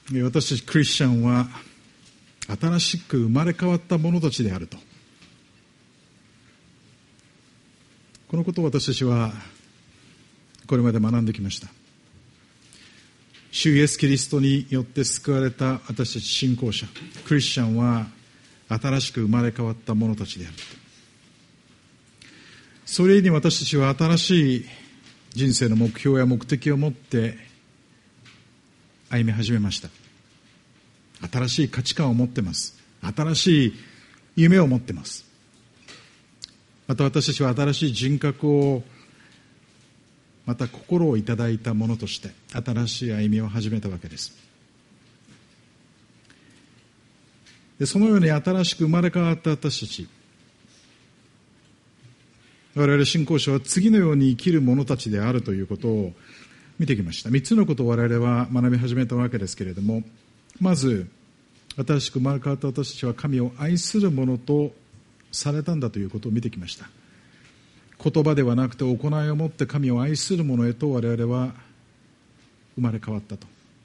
私たちクリスチャンは新しく生まれ変わった者たちであると、このことを私たちはこれまで学んできました。主イエスキリストによって救われた私たち信仰者クリスチャンは新しく生まれ変わった者たちであると。それに私たちは新しい人生の目標や目的を持って歩み始めました。新しい価値観を持っています。新しい夢を持っています。また私たちは新しい人格を、また心をいただいたものとして新しい歩みを始めたわけです。でそのように新しく生まれ変わった私たち、我々信仰者は次のように生きる者たちであるということを見てきました。3つのことを我々は学び始めたわけですけれども、まず新しく生まれ変わった私たちは神を愛する者とされたんだということを見てきました。言葉ではなくて行いをもって神を愛する者へと我々は生まれ変わったと。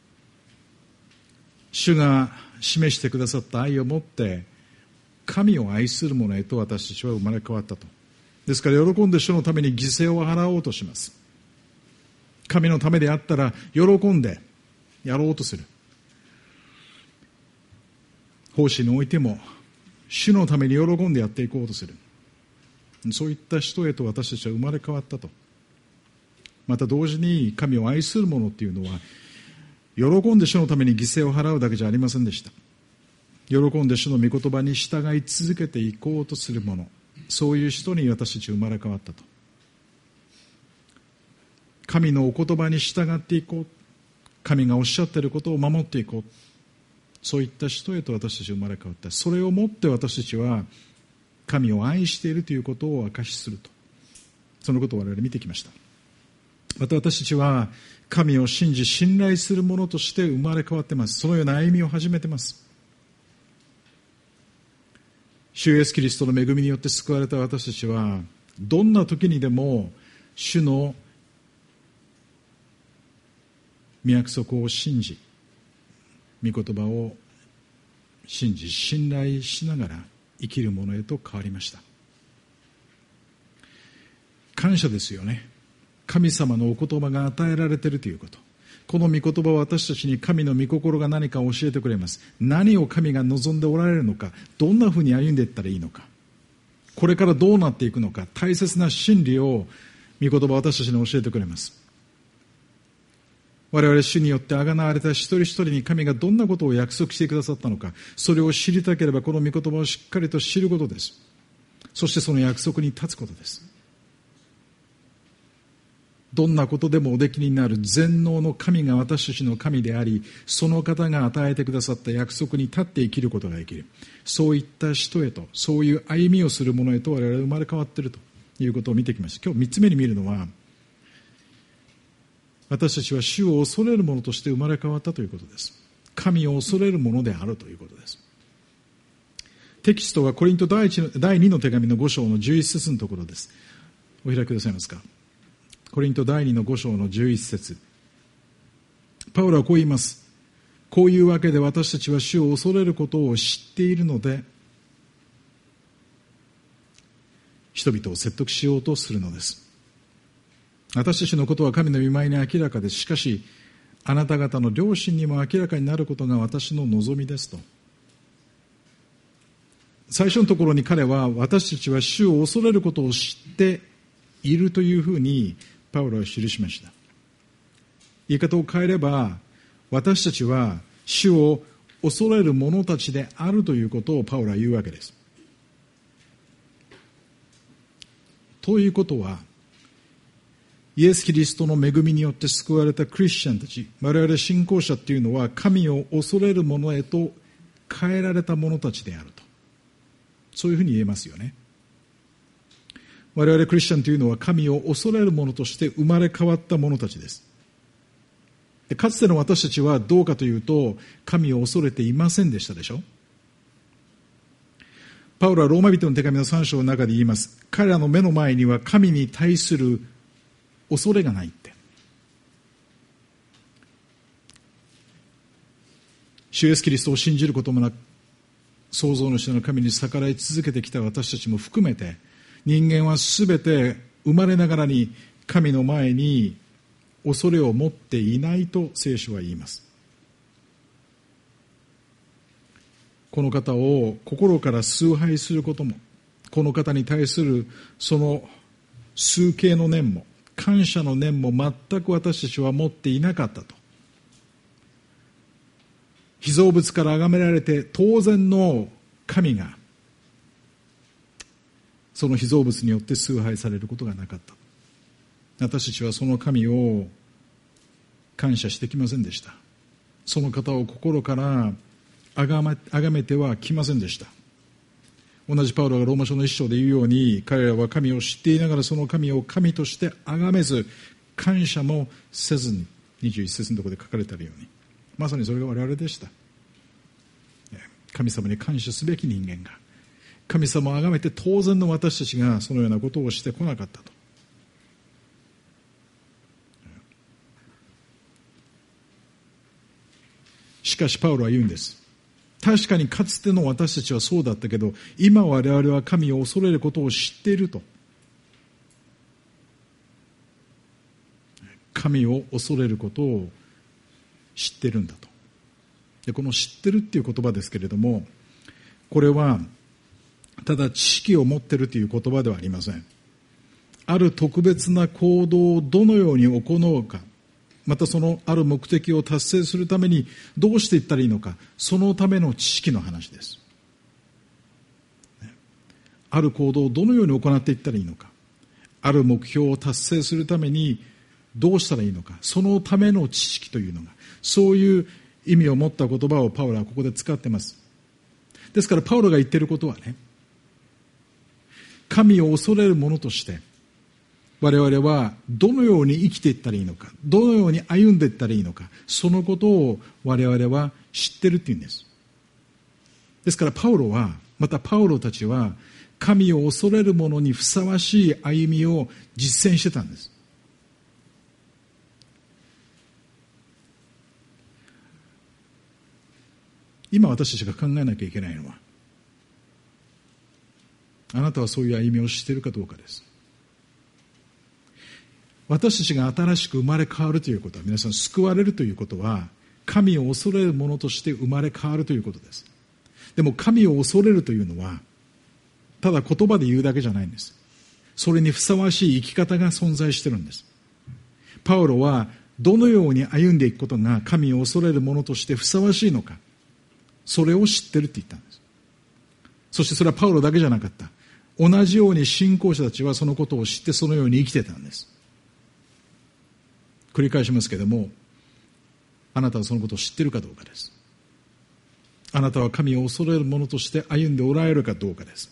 主が示してくださった愛をもって神を愛する者へと私たちは生まれ変わったと。ですから喜んで主のために犠牲を払おうとします。神のためであったら喜んでやろうとする。奉仕においても主のために喜んでやっていこうとする。そういった人へと私たちは生まれ変わったと。また同時に神を愛する者っていうのは喜んで主のために犠牲を払うだけじゃありませんでした。喜んで主の御言葉に従い続けていこうとする者、そういう人に私たち生まれ変わったと。神のお言葉に従っていこう、神がおっしゃっていることを守っていこう、そういった人へと私たち生まれ変わった。それをもって私たちは神を愛しているということを証しすると。そのことを我々見てきました。また私たちは神を信じ信頼する者として生まれ変わっています。そのような歩みを始めています。主イエスキリストの恵みによって救われた私たちはどんな時にでも主の御約束を信じ、御言葉を信じ信頼しながら生きるものへと変わりました。感謝ですよね。神様のお言葉が与えられているということ。この御言葉は私たちに神の御心が何かを教えてくれます。何を神が望んでおられるのか、どんなふうに歩んでいったらいいのか、これからどうなっていくのか、大切な真理を御言葉は私たちに教えてくれます。我々主によって贖われた一人一人に神がどんなことを約束してくださったのか、それを知りたければこの御言葉をしっかりと知ることです。そしてその約束に立つことです。どんなことでもおできになる全能の神が私たちの神であり、その方が与えてくださった約束に立って生きることができる。そういった人へと、そういう歩みをする者へと我々は生まれ変わっているということを見てきました。今日3つ目に見るのは、私たちは主を恐れる者として生まれ変わったということです。神を恐れる者であるということです。テキストはコリント第2の手紙の5章の11節のところです。お開きくださいますか。コリント第2の5章の11節。パウロはこう言います。こういうわけで私たちは主を恐れることを知っているので、人々を説得しようとするのです。私たちのことは神の御前に明らかです。しかしあなた方の良心にも明らかになることが私の望みですと。最初のところに彼は私たちは主を恐れることを知っているというふうにパウロは記しました。言い方を変えれば、私たちは主を恐れる者たちであるということをパウロは言うわけです。ということは、イエス・キリストの恵みによって救われたクリスチャンたち、我々信仰者というのは神を恐れる者へと変えられた者たちであると、そういうふうに言えますよね。我々クリスチャンというのは神を恐れる者として生まれ変わった者たちです。でかつての私たちはどうかというと、神を恐れていませんでしたでしょ。パウロはローマ人の手紙の3章の中で言います。彼らの目の前には神に対する恐れがないって。 主イエスキリストを信じることもなく、創造主の神に逆らい続けてきた私たちも含めて、人間はすべて生まれながらに神の前に恐れを持っていないと聖書は言います。この方を心から崇拝することも、この方に対するその崇敬の念も感謝の念も全く私たちは持っていなかったと。被造物から崇められて当然の神がその被造物によって崇拝されることがなかった。私たちはその神を感謝してきませんでした。その方を心から崇めてはきませんでした。同じパウロがローマ書の一章で言うように、彼らは神を知っていながらその神を神として崇めず感謝もせずに、21節のところで書かれてあるように、まさにそれが我々でした。神様に感謝すべき人間が、神様を崇めて当然の私たちがそのようなことをしてこなかったと。しかしパウロは言うんです。確かにかつての私たちはそうだったけど、今我々は神を恐れることを知っていると。神を恐れることを知ってるんだと。で、この知ってるっていう言葉ですけれども、これはただ知識を持ってるという言葉ではありません。ある特別な行動をどのように行うか、またそのある目的を達成するためにどうしていったらいいのか、そのための知識の話です。ある行動をどのように行っていったらいいのか、ある目標を達成するためにどうしたらいいのか、そのための知識というのが、そういう意味を持った言葉をパウロはここで使っています。ですからパウロが言っていることはね、神を恐れる者として我々はどのように生きていったらいいのか、どのように歩んでいったらいいのか、そのことを我々は知ってるっていうんです。ですからパウロは、またパウロたちは神を恐れる者にふさわしい歩みを実践してたんです。今私たちが考えなきゃいけないのは、あなたはそういう歩みをしているかどうかです。私たちが新しく生まれ変わるということは、皆さん救われるということは、神を恐れる者として生まれ変わるということです。でも神を恐れるというのは、ただ言葉で言うだけじゃないんです。それにふさわしい生き方が存在しているんです。パウロはどのように歩んでいくことが神を恐れる者としてふさわしいのか、それを知ってるって言ったんです。そしてそれはパウロだけじゃなかった。同じように信仰者たちはそのことを知ってそのように生きてたんです。繰り返しますけれども、あなたはそのことを知っているかどうかです。あなたは神を恐れる者として歩んでおられるかどうかです。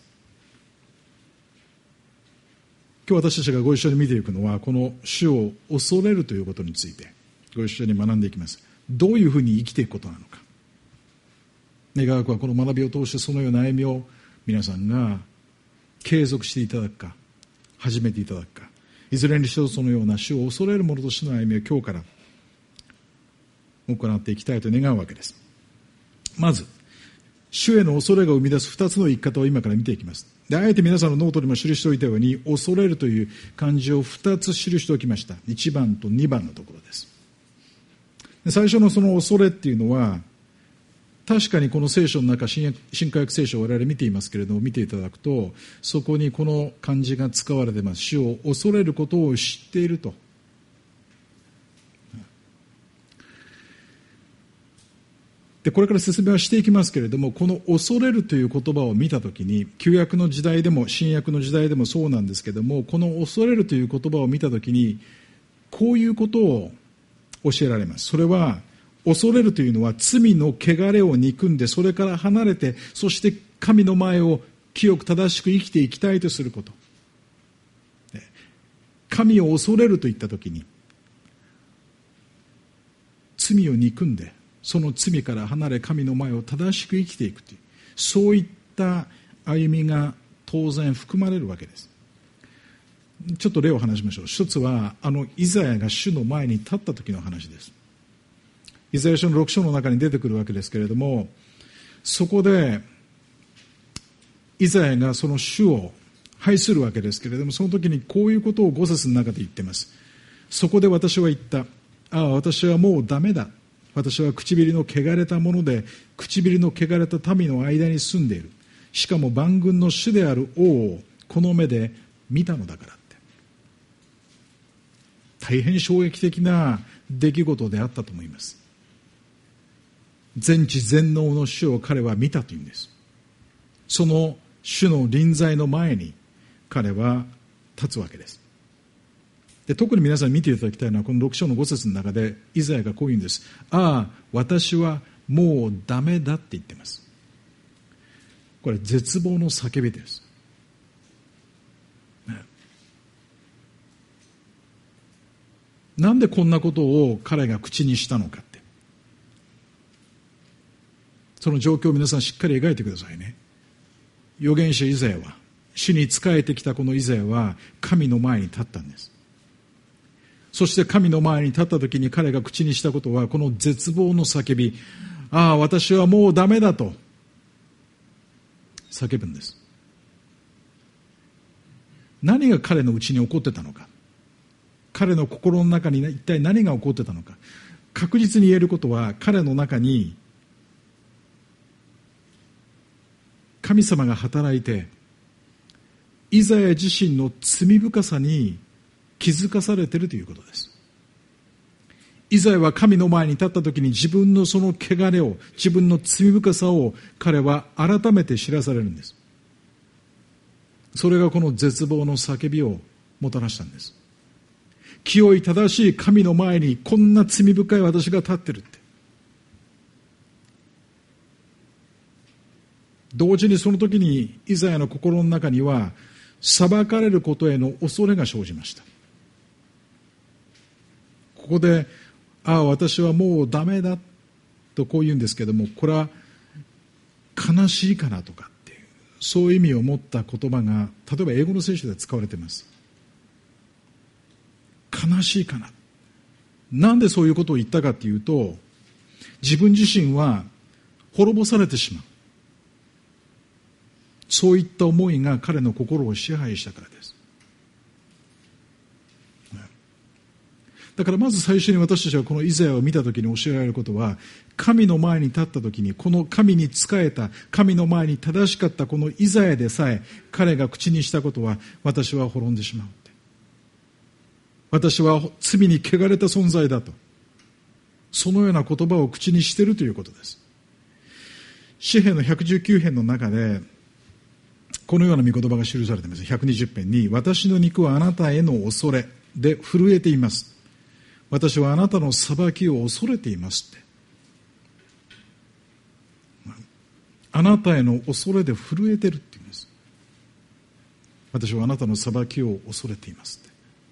今日私たちがご一緒に見ていくのは、この主を恐れるということについてご一緒に学んでいきます。どういうふうに生きていくことなのか。願わくはこの学びを通してそのような歩みを皆さんが継続していただくか、始めていただくか、いずれにしろそのような主を恐れる者としての歩みを今日から行っていきたいと願うわけです。まず、主への恐れが生み出す2つの生き方を今から見ていきます。で、あえて皆さんのノートにも記しておいたように、恐れるという漢字を2つ記しておきました。1番と2番のところです。で、最初のその恐れっていうのは、確かにこの聖書の中、新科学聖書を我々見ていますけれども、見ていただくと、そこにこの漢字が使われています。主を恐れることを知っていると。で、これから説明はしていきますけれども、この恐れるという言葉を見たときに、旧約の時代でも新約の時代でもそうなんですけれども、この恐れるという言葉を見たときに、こういうことを教えられます。それは、恐れるというのは罪の汚れを憎んで、それから離れて、そして神の前を清く正しく生きていきたいとすること。神を恐れるといったときに、罪を憎んで、その罪から離れ神の前を正しく生きていくという、そういった歩みが当然含まれるわけです。ちょっと例を話しましょう。一つはイザヤが主の前に立った時の話です。 イザヤ書の6章の中に出てくるわけですけれども、そこでイザヤがその主を拝するわけですけれども、その時にこういうことを5節の中で言っています。そこで私は言った。ああ、私はもうダメだ。私は唇の汚れたもので、唇の汚れた民の間に住んでいる。しかも万軍の主である王をこの目で見たのだからって。大変衝撃的な出来事であったと思います。全知全能の主を彼は見たというんです。その主の臨在の前に彼は立つわけです。で、特に皆さんに見ていただきたいのはこの6章の5節の中でイザヤがこう言うんです。ああ、私はもうダメだって言っています。これ絶望の叫びです、ね、なんでこんなことを彼が口にしたのかって、その状況を皆さんしっかり描いてくださいね。預言者イザヤは、主に仕えてきたこのイザヤは神の前に立ったんです。そして神の前に立った時に彼が口にしたことはこの絶望の叫び、ああ、私はもうダメだと叫ぶんです。何が彼のうちに起こってたのか、彼の心の中に一体何が起こってたのか、確実に言えることは、彼の中に神様が働いてイザヤ自身の罪深さに気づかされているということです。イザヤは神の前に立った時に自分のその汚れを、自分の罪深さを彼は改めて知らされるんです。それがこの絶望の叫びをもたらしたんです。清い正しい神の前にこんな罪深い私が立ってるって。同時にその時にイザヤの心の中には裁かれることへの恐れが生じました。ここで、ああ、私はもうダメだとこう言うんですけども、これは悲しいかなとかっていう、そういう意味を持った言葉が例えば英語の聖書で使われています。悲しいかな。なんでそういうことを言ったかっていうと、自分自身は滅ぼされてしまう、そういった思いが彼の心を支配したからです。だからまず最初に私たちはこのイザヤを見たときに教えられることは、神の前に立ったときに、この神に仕えた、神の前に正しかったこのイザヤでさえ、彼が口にしたことは、私は滅んでしまうって。私は罪に汚れた存在だと。そのような言葉を口にしているということです。詩編の119編の中で、このような御言葉が記されています。120編に、私の肉はあなたへの恐れで震えています。私はあなたの裁きを恐れていますって。あなたへの恐れで震えてるって言うんです。私はあなたの裁きを恐れていますって。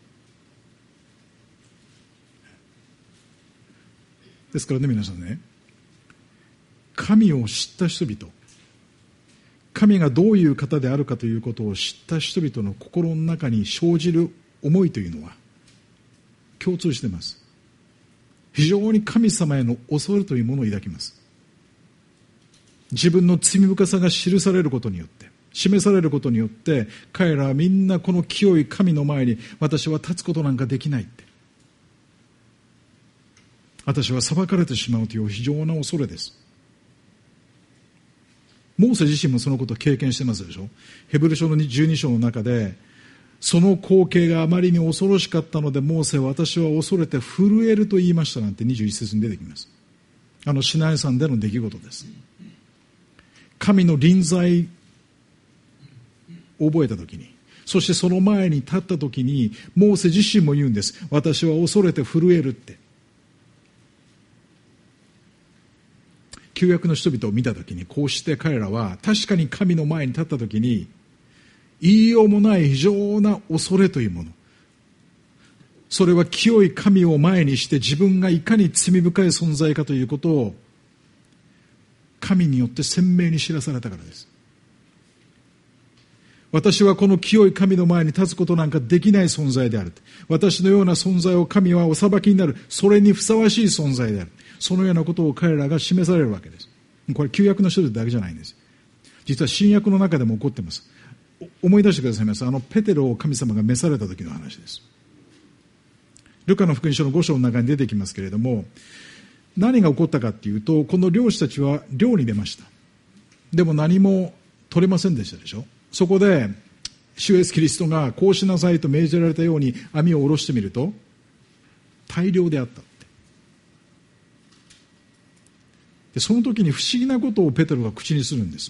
ですからね、皆さんね、神を知った人々、神がどういう方であるかということを知った人々の心の中に生じる思いというのは共通しています。非常に神様への恐れというものを抱きます。自分の罪深さが記されることによって、示されることによって、彼らはみんなこの清い神の前に、私は立つことなんかできないって、私は裁かれてしまうという非常な恐れです。モーセ自身もそのことを経験してますでしょ。ヘブル書の12章の中で、その光景があまりに恐ろしかったので、モーセは私は恐れて震えると言いましたなんて21節に出てきます。シナイ山での出来事です。神の臨在を覚えたときに、そしてその前に立ったときに、モーセ自身も言うんです。私は恐れて震えるって。旧約の人々を見たときに、こうして彼らは確かに神の前に立ったときに、言いようもない非常な恐れというもの、それは清い神を前にして自分がいかに罪深い存在かということを神によって鮮明に知らされたからです。私はこの清い神の前に立つことなんかできない存在である。私のような存在を神はお裁きになる。それにふさわしい存在である。 そのようなことを彼らが示されるわけです。これ旧約の人だけじゃないんです。実は新約の中でも起こっています。思い出してくださいます。ペテロを神様が召された時の話です。ルカの福音書の5章の中に出てきますけれども、何が起こったかというと、この漁師たちは漁に出ました。でも何も取れませんでしたでしょ。そこで主イエスキリストがこうしなさいと命じられたように網を下ろしてみると大漁であったって。でその時に不思議なことをペテロが口にするんです。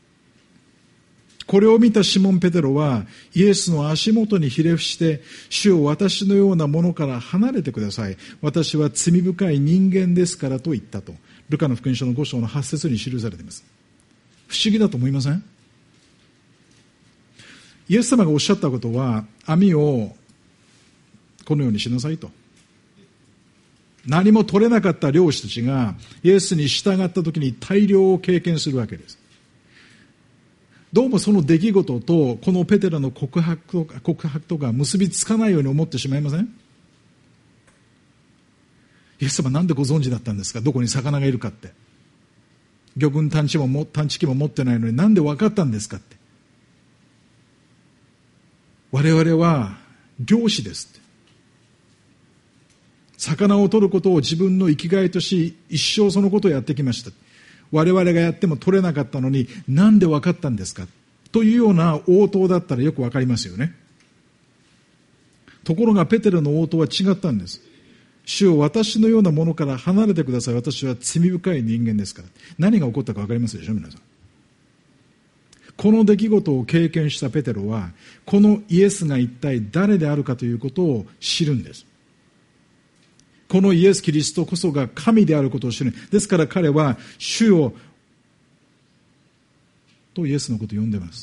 これを見たシモン・ペテロはイエスの足元にひれ伏して、主を私のようなものから離れてください、私は罪深い人間ですからと言ったと、ルカの福音書の5章の8節に記されています。不思議だと思いません？イエス様がおっしゃったことは、網をこのようにしなさいと。何も取れなかった漁師たちがイエスに従った時に大漁を経験するわけです。どうもその出来事とこのペテロの告白とか結びつかないように思ってしまいません？イエス様なんでご存知だったんですか？どこに魚がいるかって。魚群探知機も持ってないのになんで分かったんですかって。我々は漁師ですって。魚を取ることを自分の生きがいとし、一生そのことをやってきました。我々がやっても取れなかったのになんで分かったんですかというような応答だったらよく分かりますよね。ところがペテロの応答は違ったんです。主を私のようなものから離れてください、私は罪深い人間ですから。何が起こったか分かりますでしょ皆さん。この出来事を経験したペテロは、このイエスが一体誰であるかということを知るんです。このイエス・キリストこそが神であることを知る。ですから彼は主よとイエスのことを呼んでいます。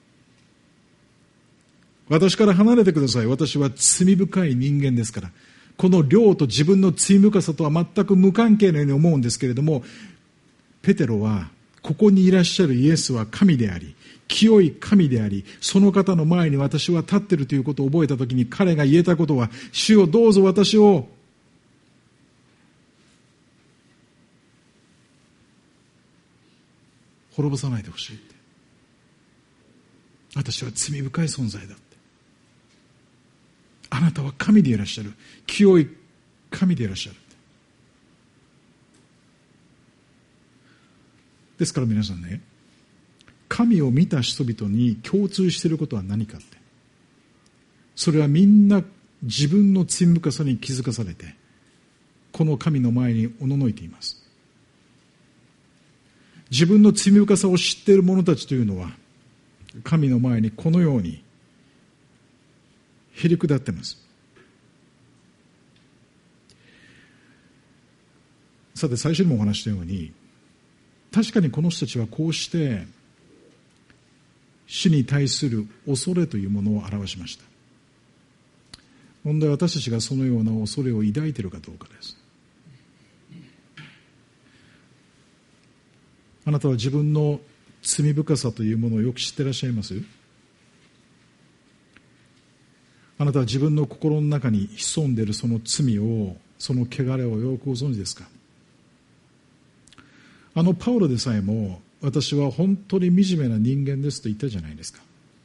私から離れてください、私は罪深い人間ですから。この漁と自分の罪深さとは全く無関係のように思うんですけれども、ペテロはここにいらっしゃるイエスは神であり、清い神であり、その方の前に私は立っているということを覚えたときに、彼が言えたことは、主よどうぞ私を滅ぼさないでほしいって。私は罪深い存在だって。あなたは神でいらっしゃる、清い神でいらっしゃる。ですから皆さんね、神を見た人々に共通していることは何かって、それはみんな自分の罪深さに気づかされて、この神の前におののいています。自分の罪深さを知っている者たちというのは、神の前にこのようにへりくだっています。さて最初にもお話したように、確かにこの人たちはこうして死に対する恐れというものを表しました。問題は私たちがそのような恐れを抱いているかどうかです。あなたは自分の罪深さというものをよく知っていらっしゃいます？あなたは自分の心の中に潜んでいるその罪を、その汚れをよくご存知ですか？パウロでさえも、私は本当に惨めな人間ですと言ったじゃないですか。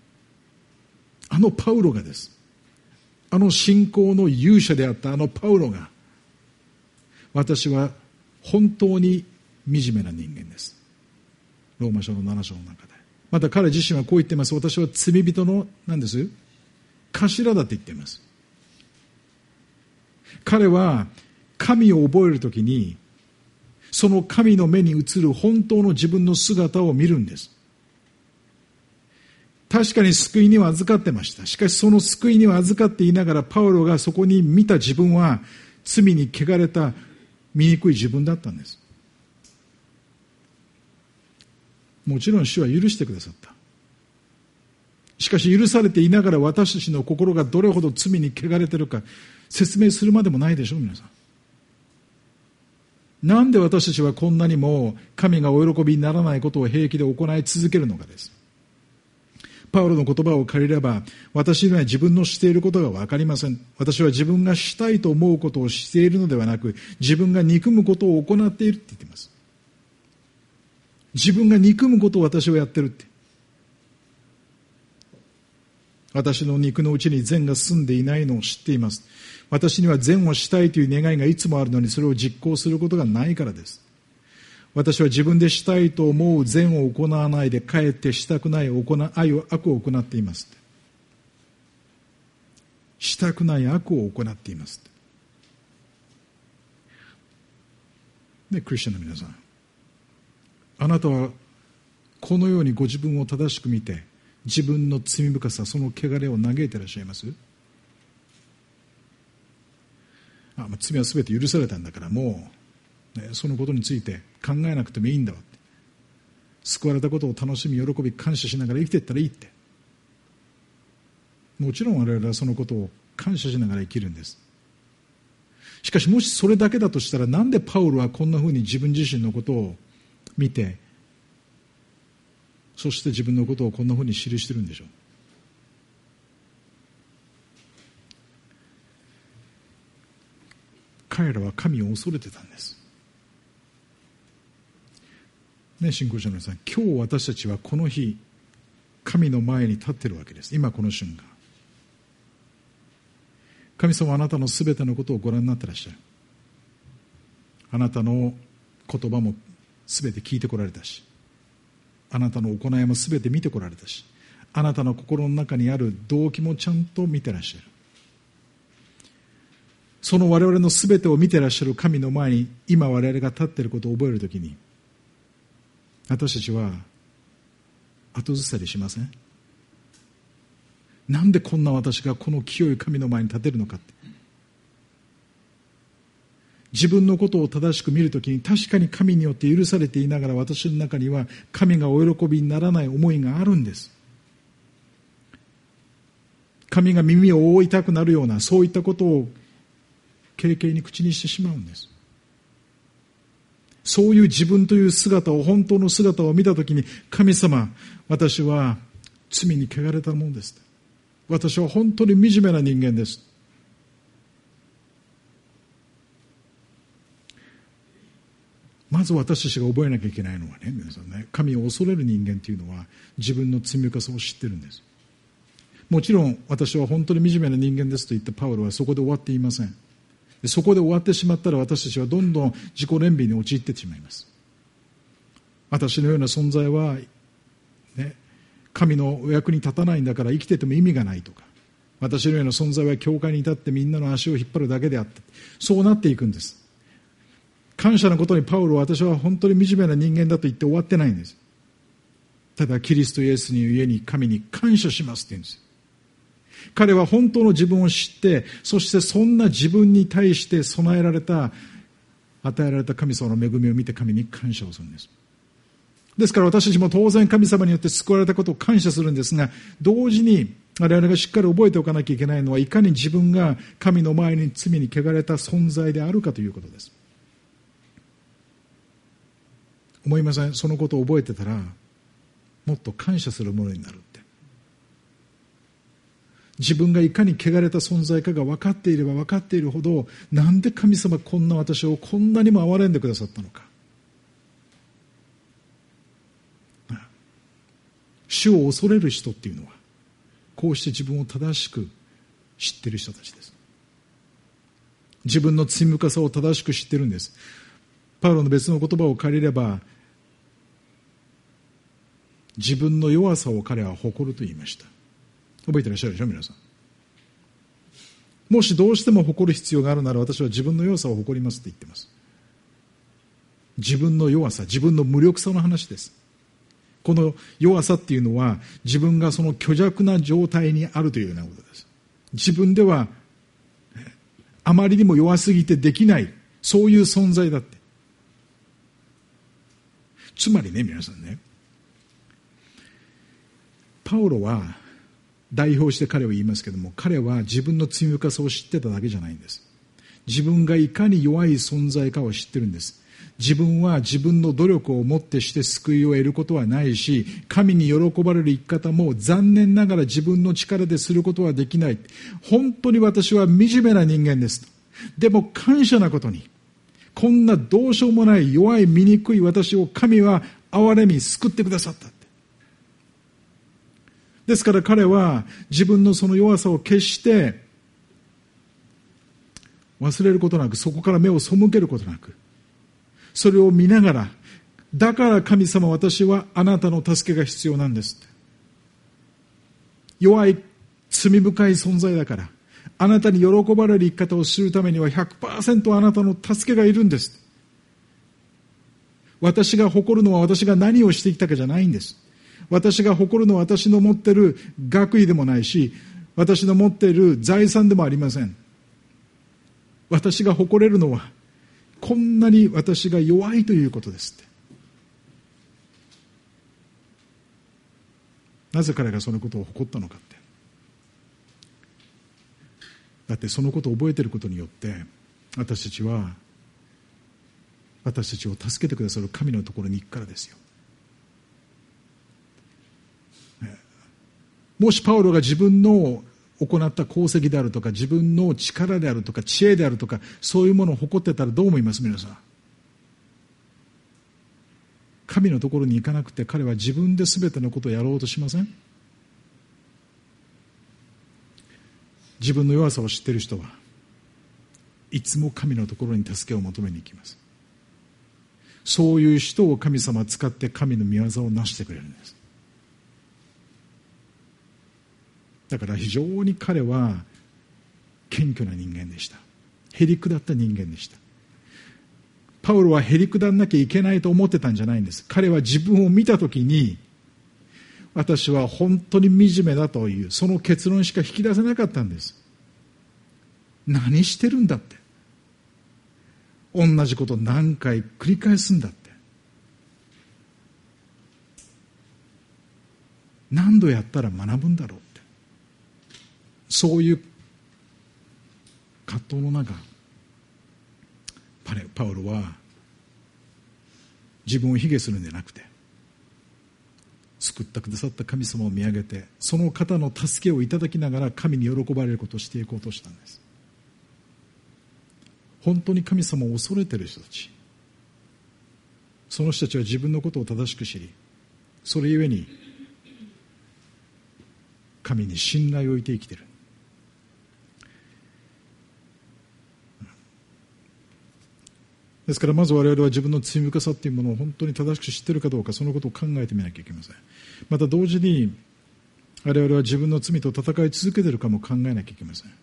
パウロがです。信仰の勇者であったパウロが、私は本当に惨めな人間です。ローマ書の7章の中で。また彼自身はこう言っています。私は罪人の何です？頭だって言っています。彼は神を覚えるときに、その神の目に映る本当の自分の姿を見るんです。確かに救いには預かってました。しかしその救いには預かっていながら、パウロがそこに見た自分は罪に汚れた醜い自分だったんです。もちろん主は許してくださった。しかし許されていながら私たちの心がどれほど罪に汚れているか説明するまでもないでしょう皆さん。なんで私たちはこんなにも神がお喜びにならないことを平気で行い続けるのかです。 パウロの言葉を借りれば、私には自分のしていることが分かりません。私は自分がしたいと思うことをしているのではなく、自分が憎むことを行っているって言っています。自分が憎むことを私はやってるって。私の肉のうちに善が住んでいないのを知っています。私には善をしたいという願いがいつもあるのに、それを実行することがないからです。私は自分でしたいと思う善を行わないで、かえってしたくない悪を行っています。したくない悪を行っています。で、クリスチャンの皆さん、あなたはこのようにご自分を正しく見て、自分の罪深さ、その汚れを嘆いていらっしゃいます？罪はすべて許されたんだからもう、そのことについて考えなくてもいいんだわって。救われたことを楽しみ、喜び、感謝しながら生きていったらいいって。もちろん我々はそのことを感謝しながら生きるんです。しかしもしそれだけだとしたら、なんでパウロはこんなふうに自分自身のことを見て、そして自分のことをこんなふうに記してるんでしょう。彼らは神を恐れてたんです。ね、信仰者の皆さん、今日私たちはこの日、神の前に立っているわけです。今この瞬間。神様はあなたのすべてのことをご覧になっていらっしゃる。あなたの言葉もすべて聞いてこられたし、あなたの行いもすべて見てこられたし、あなたの心の中にある動機もちゃんと見てらっしゃる。その我々のすべてを見てらっしゃる神の前に、今我々が立っていることを覚えるときに、私たちは後ずさりしません？なんでこんな私がこの清い神の前に立てるのかって。自分のことを正しく見るときに、確かに神によって許されていながら、私の中には神がお喜びにならない思いがあるんです。神が耳を覆いたくなるような、そういったことを軽々に口にしてしまうんです。そういう自分という姿を、本当の姿を見たときに、神様、私は罪に汚れたものです。私は本当に惨めな人間です。まず私たちが覚えなきゃいけないのはね、皆さんね、神を恐れる人間というのは自分の罪深さを知ってるんです。もちろん私は本当に惨めな人間ですと言ったパウロはそこで終わっていません。そこで終わってしまったら、私たちはどんどん自己憐憫に陥ってしまいます。私のような存在は、ね、神のお役に立たないんだから生きてても意味がないとか、私のような存在は教会に立ってみんなの足を引っ張るだけであって、そうなっていくんです。感謝のことにパウロは、私は本当に惨めな人間だと言って終わってないんです。ただキリストイエスにゆえに神に感謝しますって言うんです。彼は本当の自分を知って、そしてそんな自分に対して備えられた、与えられた神様の恵みを見て神に感謝をするんです。ですから私たちも当然神様によって救われたことを感謝するんですが、同時に我々がしっかり覚えておかなきゃいけないのは、いかに自分が神の前に罪に汚れた存在であるかということです。思いません？そのことを覚えてたら、もっと感謝するものになるって。自分がいかに汚れた存在かが分かっていれば分かっているほど、なんで神様こんな私をこんなにも憐れんでくださったのか。主を恐れる人っていうのは、こうして自分を正しく知っている人たちです。自分の罪深さを正しく知っているんです。パウロの別の言葉を借りれば、自分の弱さを彼は誇ると言いました。覚えていらっしゃるでしょ、皆さん。もしどうしても誇る必要があるなら、私は自分の弱さを誇りますって言っています。自分の弱さ、自分の無力さの話です。この弱さっていうのは、自分がその虚弱な状態にあるというようなことです。自分ではあまりにも弱すぎてできない、そういう存在だって。つまりね、皆さんね、パウロは代表して彼を言いますけども、彼は自分の罪深さを知ってただけじゃないんです。自分がいかに弱い存在かを知ってるんです。 自分は自分の努力をもってして救いを得ることはないし、神に喜ばれる生き方も残念ながら自分の力ですることはできない。本当に私は惨めな人間です。でも感謝なことに、こんなどうしようもない弱い醜い私を神は憐れみ救ってくださった。ですから彼は自分のその弱さを決して忘れることなく、そこから目を背けることなく、それを見ながら、だから神様、私はあなたの助けが必要なんですって。弱い罪深い存在だから、あなたに喜ばれる生き方をするためには 100% あなたの助けがいるんです。私が誇るのは私が何をしてきたかじゃないんです。私が誇るのは私の持っている学位でもないし、私の持っている財産でもありません。私が誇れるのはこんなに私が弱いということですって。なぜ彼がそのことを誇ったのかって。だってそのことを覚えていることによって私たちを助けてくださる神のところに行くからですよ。もしパウロが自分の行った功績であるとか、自分の力であるとか、知恵であるとか、そういうものを誇ってたらどう思います？皆さん。神のところに行かなくて彼は自分で全てのことをやろうとしません？自分の弱さを知っている人はいつも神のところに助けを求めに行きます。そういう人を神様は使って神の御業をなしてくれるんです。だから非常に彼は謙虚な人間でした。へりくだった人間でした。パウロはへりくだんなきゃいけないと思ってたんじゃないんです。彼は自分を見たときに、私は本当に惨めだというその結論しか引き出せなかったんです。何してるんだって、同じこと何回繰り返すんだって、何度やったら学ぶんだろうって、そういう葛藤の中、パウロは自分を卑下するんじゃなくて、救ってくださった神様を見上げて、その方の助けをいただきながら神に喜ばれることをしていこうとしたんです。本当に神様を恐れている人たち、その人たちは自分のことを正しく知り、それゆえに神に信頼を置いて生きている。ですからまず我々は自分の罪深さというものを本当に正しく知っているかどうか、そのことを考えてみなきゃいけません。また同時に我々は自分の罪と戦い続けているかも考えなきゃいけません。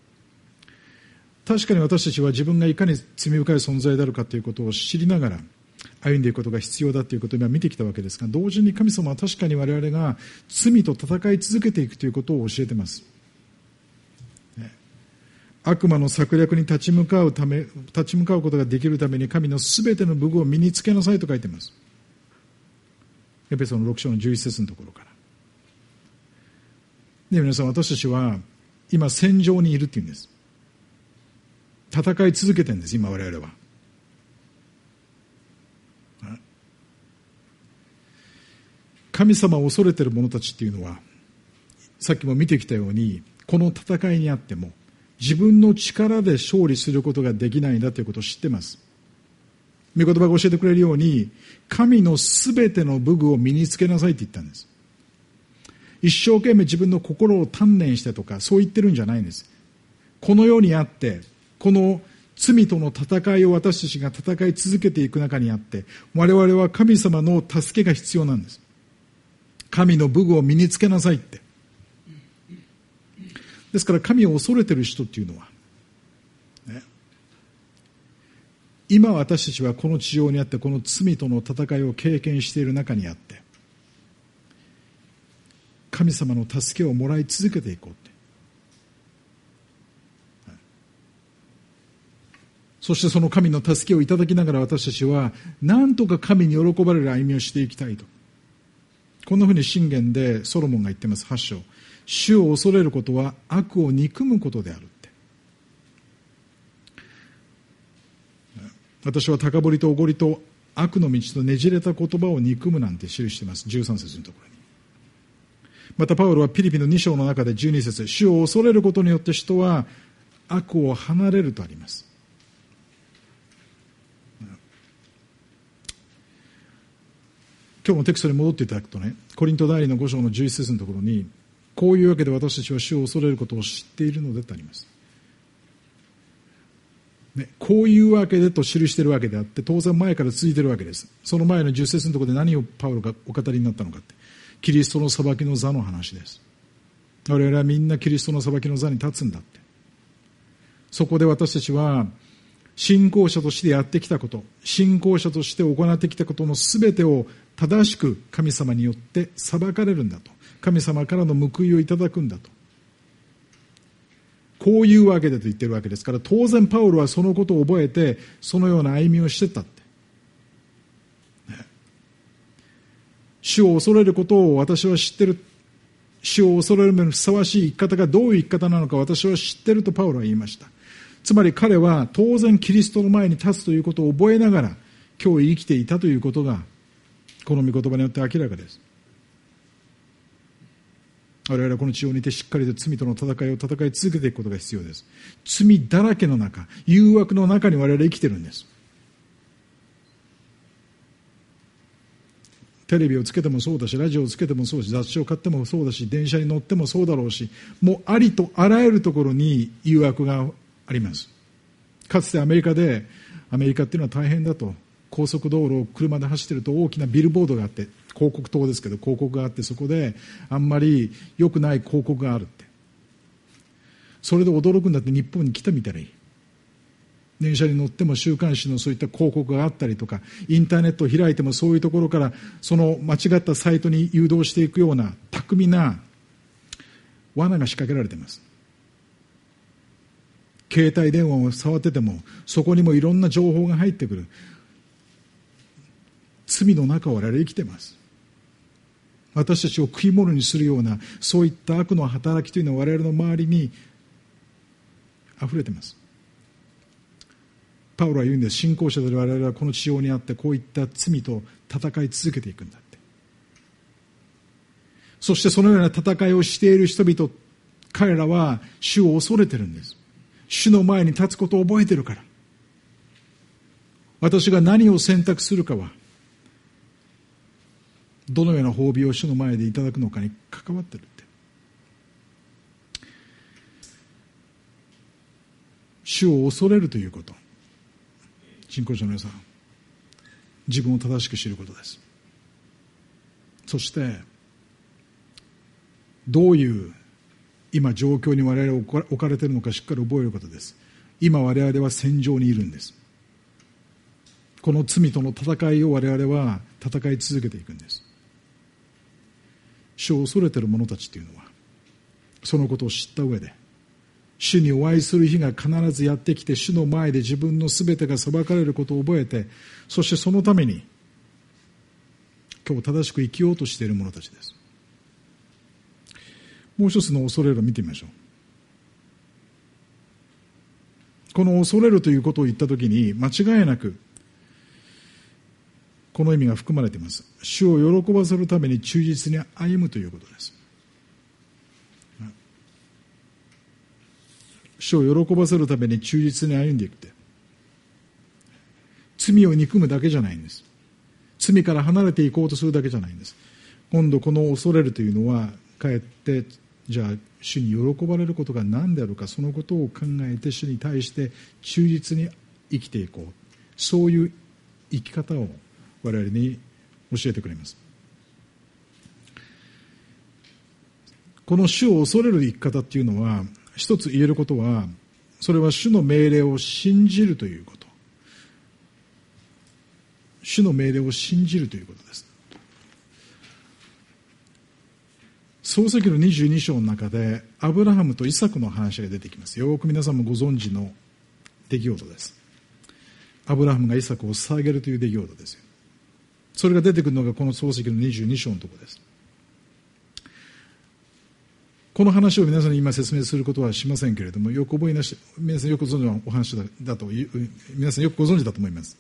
確かに私たちは自分がいかに罪深い存在であるかということを知りながら歩んでいくことが必要だということを今見てきたわけですが、同時に神様は確かに我々が罪と戦い続けていくということを教えています。悪魔の策略に立ち向かうことができるために神のすべての武具を身につけなさいと書いています。エペソの6章の11節のところから。で、皆さん、私たちは今戦場にいるっていうんです。戦い続けてるんです、今我々は。神様を恐れている者たちっていうのは、さっきも見てきたように、この戦いにあっても自分の力で勝利することができないんだということを知っています。御言葉が教えてくれるように、神のすべての武具を身につけなさいって言ったんです。一生懸命自分の心を鍛錬してとかそう言ってるんじゃないんです。この世にあって、この罪との戦いを私たちが戦い続けていく中にあって、我々は神様の助けが必要なんです。神の武具を身につけなさいって。ですから神を恐れている人っていうのは、ね、今私たちはこの地上にあってこの罪との戦いを経験している中にあって、神様の助けをもらい続けていこうって。そしてその神の助けをいただきながら私たちは何とか神に喜ばれる歩みをしていきたいと。こんなふうに箴言でソロモンが言ってます。8章。主を恐れることは悪を憎むことであるって。 私は高ぶりとおごりと悪の道とねじれた言葉を憎むなんて記しています。13節のところに。またパウロはピリピの2章の中で12節、主を恐れることによって人は悪を離れるとあります。今日もテキストに戻っていただくとね、コリント第2の5章の11節のところに、こういうわけで私たちは主を恐れることを知っているのでとあります。ね、こういうわけでと記しているわけであって、当然前から続いているわけです。その前の10節のところで何をパウロがお語りになったのかって、キリストの裁きの座の話です。我々はみんなキリストの裁きの座に立つんだって。そこで私たちは信仰者としてやってきたこと、信仰者として行ってきたことのすべてを正しく神様によって裁かれるんだと。神様からの報いをいただくんだと。こういうわけでと言っているわけですから、当然パウロはそのことを覚えて、そのような歩みをしていったって。主を恐れることを私は知っている。主を恐れるのにふさわしい生き方がどういう生き方なのか私は知っているとパウロは言いました。つまり彼は当然キリストの前に立つということを覚えながら今日生きていたということがこの御言葉によって明らかです。我々はこの地上にいてしっかりと罪との戦いを戦い続けていくことが必要です。罪だらけの中、誘惑の中に我々は生きているんです。テレビをつけてもそうだし、ラジオをつけてもそうだし、雑誌を買ってもそうだし、電車に乗ってもそうだろうし、もうありとあらゆるところに誘惑があります。かつてアメリカっていうのは大変だと、高速道路を車で走っていると大きなビルボードがあって、広告塔ですけど広告があって、そこであんまり良くない広告があるって、それで驚くんだって。日本に来てみたらいい。電車に乗っても週刊誌のそういった広告があったりとか、インターネットを開いてもそういうところからその間違ったサイトに誘導していくような巧みな罠が仕掛けられています。携帯電話を触っててもそこにもいろんな情報が入ってくる。罪の中を我々生きています。私たちを食い物にするようなそういった悪の働きというのは我々の周りに溢れています。パウロは言うんです。信仰者で我々はこの地上にあってこういった罪と戦い続けていくんだって。そしてそのような戦いをしている人々、彼らは主を恐れてるんです。主の前に立つことを覚えてるから。私が何を選択するかはどのような褒美を主の前でいただくのかに関わってるって。主を恐れるということ、信仰者の皆さん、自分を正しく知ることです。そしてどういう今状況に我々は置かれているのかしっかり覚えることです。今我々は戦場にいるんです。この罪との戦いを我々は戦い続けていくんです。主を恐れている者たちというのはそのことを知った上で、主にお会いする日が必ずやってきて、主の前で自分のすべてが裁かれることを覚えて、そしてそのために今日正しく生きようとしている者たちです。もう一つの恐れるを見てみましょう。この恐れるということを言ったときに間違いなくこの意味が含まれています。主を喜ばせるために忠実に歩むということです。主を喜ばせるために忠実に歩んでいくって、罪を憎むだけじゃないんです。罪から離れていこうとするだけじゃないんです。今度この恐れるというのはかえってじゃあ主に喜ばれることが何であるか、そのことを考えて主に対して忠実に生きていこう、そういう生き方を我々に教えてくれます。この主を恐れる生き方っていうのは、一つ言えることは、それは主の命令を信じるということ。主の命令を信じるということです。創世記の22章の中でアブラハムとイサクの話が出てきます。よく皆さんもご存知の出来事です。アブラハムがイサクを捧げるという出来事ですよ。それが出てくるのがこの創世記の22章のところです。 この話を皆さんに今説明することはしませんけれども、よく覚えなし、皆さんよくご存知のお話だと、皆さんよくご存知だと思います。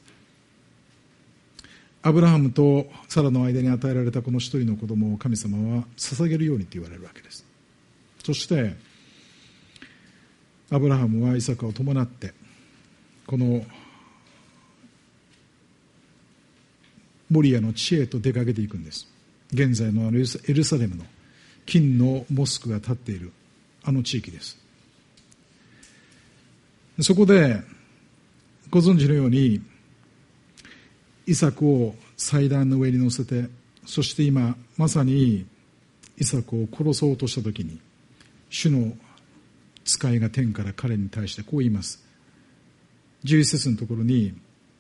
アブラハムとサラの間に与えられたこの一人の子供を神様は捧げるようにと言われるわけです。そしてアブラハムはイサクを伴ってこのモリアの地へと出かけていくんです。現在のエルサレムの金のモスクが建っているあの地域です。そこでご存知のようにイサクを祭壇の上に乗せて、そして今まさにイサクを殺そうとしたときに主の使いが天から彼に対してこう言います。11節のところに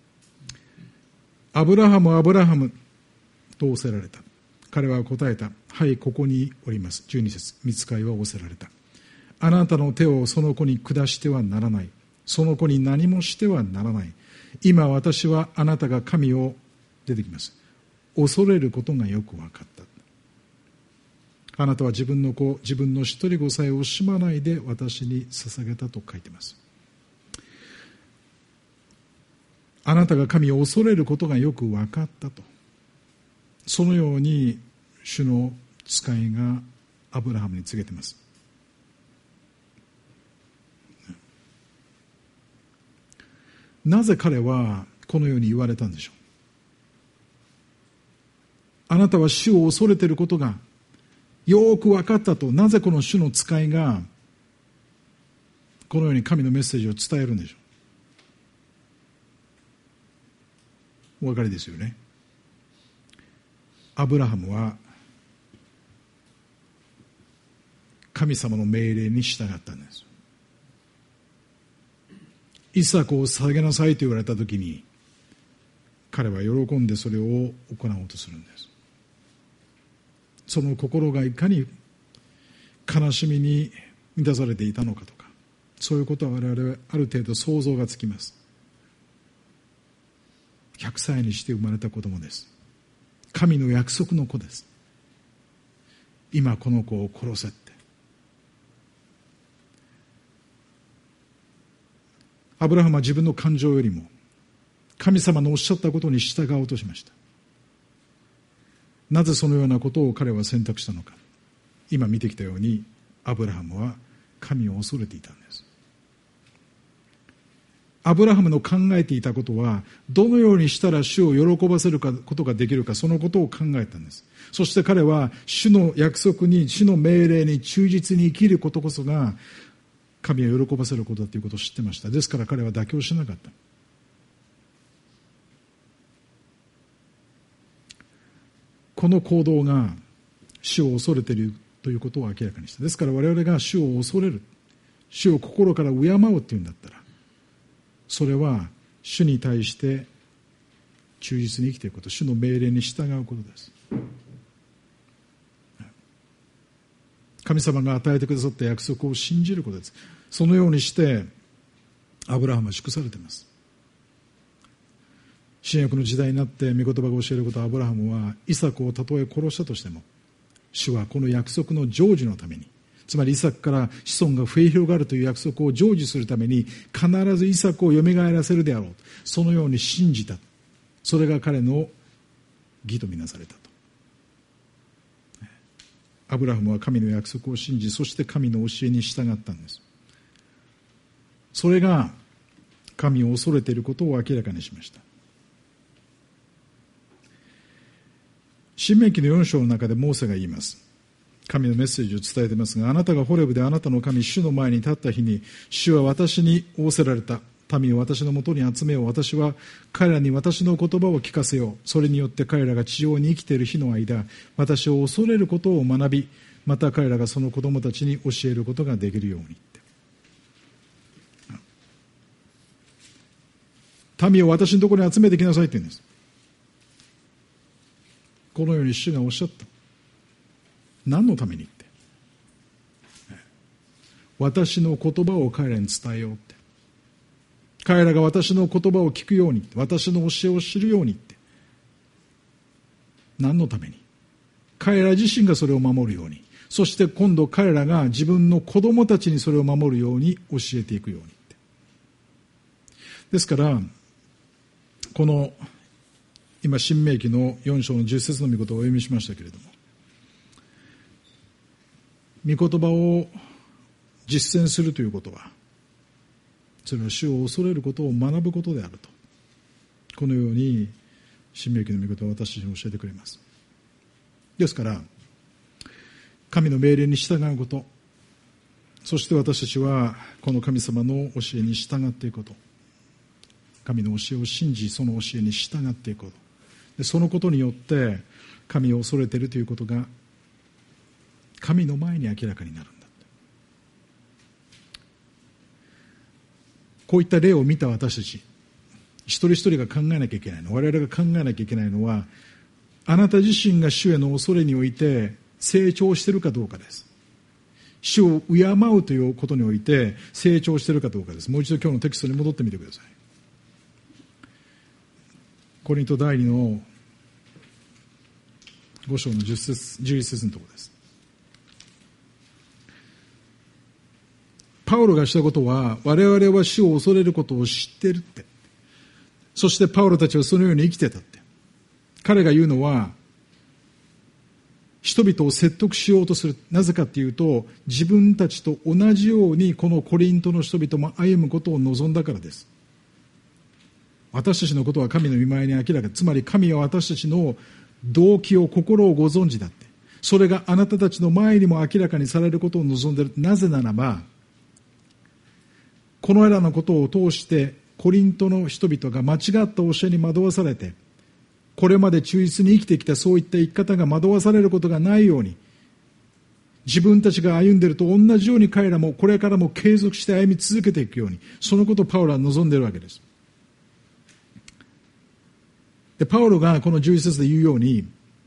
アブラハムアブラハムと仰せられた。彼は答えた。はい、ここにおります。12節、御使いは仰せられた。あなたの手をその子に下してはならない。その子に何もしてはならない。今私はあなたが神を出てきます。恐れることがよく分かった。あなたは自分の子、自分の一人子さえ惜しまないで私に捧げたと書いています。あなたが神を恐れることがよく分かったと。そのように主の使いがアブラハムに告げています。なぜ彼はこのように言われたんでしょう。あなたは主を恐れていることがよく分かったと。なぜこの主の使いがこのように神のメッセージを伝えるんでしょう。お分かりですよね。アブラハムは神様の命令に従ったんです。イサクを捧げなさいと言われたときに彼は喜んでそれを行おうとするんです。その心がいかに悲しみに満たされていたのかとか、そういうことは我々はある程度想像がつきます。100歳にして生まれた子供です。神の約束の子です。今この子を殺せって。アブラハムは自分の感情よりも神様のおっしゃったことに従おうとしました。なぜそのようなことを彼は選択したのか。今見てきたようにアブラハムは神を恐れていたんです。アブラハムの考えていたことはどのようにしたら主を喜ばせることができるか、そのことを考えたんです。そして彼は主の約束に、主の命令に忠実に生きることこそが神を喜ばせることだということを知ってました。ですから彼は妥協しなかった。この行動が主を恐れているということを明らかにした。ですから我々が主を恐れる、主を心から敬うっていうんだったら、それは主に対して忠実に生きていくこと、主の命令に従うことです。神様が与えてくださった約束を信じることです。そのようにしてアブラハムは祝されています。新約の時代になって御言葉が教えることは、アブラハムはイサクをたとえ殺したとしても主はこの約束の成就のために、つまりイサクから子孫が増え広がるという約束を成就するために必ずイサクをよみがえらせるであろう、そのように信じた。それが彼の義とみなされたと。アブラハムは神の約束を信じ、そして神の教えに従ったんです。それが神を恐れていることを明らかにしました。申命記の4章の中でモーセが言います。神のメッセージを伝えていますが、あなたがホレブであなたの神主の前に立った日に、主は私に仰せられた。民を私のもとに集めよう。私は彼らに私の言葉を聞かせよう。それによって彼らが地上に生きている日の間、私を恐れることを学び、また彼らがその子供たちに教えることができるようにって。民を私のところに集めてきなさいって言うんです。このように主がおっしゃった。何のためにって。私の言葉を彼らに伝えようって。彼らが私の言葉を聞くように、私の教えを知るようにって。何のために。彼ら自身がそれを守るように、 そして今度彼らが自分の子供たちにそれを守るように教えていくように。ですからこの今申命記の4章の10節の御言葉をお読みしましたけれども、御言葉を実践するということは、それは主を恐れることを学ぶことであると、このように申命記の御言葉を私たちに教えてくれます。ですから神の命令に従うこと、そして私たちはこの神様の教えに従っていくこと、神の教えを信じその教えに従っていくことで、そのことによって神を恐れているということが神の前に明らかになるんだ。こういった例を見た私たち一人一人が考えなきゃいけないの、我々が考えなきゃいけないのは、あなた自身が主への恐れにおいて成長しているかどうかです。主を敬うということにおいて成長しているかどうかです。もう一度今日のテキストに戻ってみてください。コリント第2の5章の10節11節のところです。パウロがしたことは、我々は主を恐れることを知っているって。そしてパウロたちはそのように生きてたって。彼が言うのは、人々を説得しようとする。なぜかというと、自分たちと同じようにこのコリントの人々も歩むことを望んだからです。私たちのことは神の御前に明らか。つまり神は私たちの動機を、心をご存知だって。それがあなたたちの前にも明らかにされることを望んでいる。なぜならば、このようなことを通してコリントの人々が間違った教えに惑わされて、これまで忠実に生きてきたそういった生き方が惑わされることがないように、自分たちが歩んでいると同じように彼らもこれからも継続して歩み続けていくように、そのことをパウロは望んでいるわけです。でパウロがこの11節で言うように、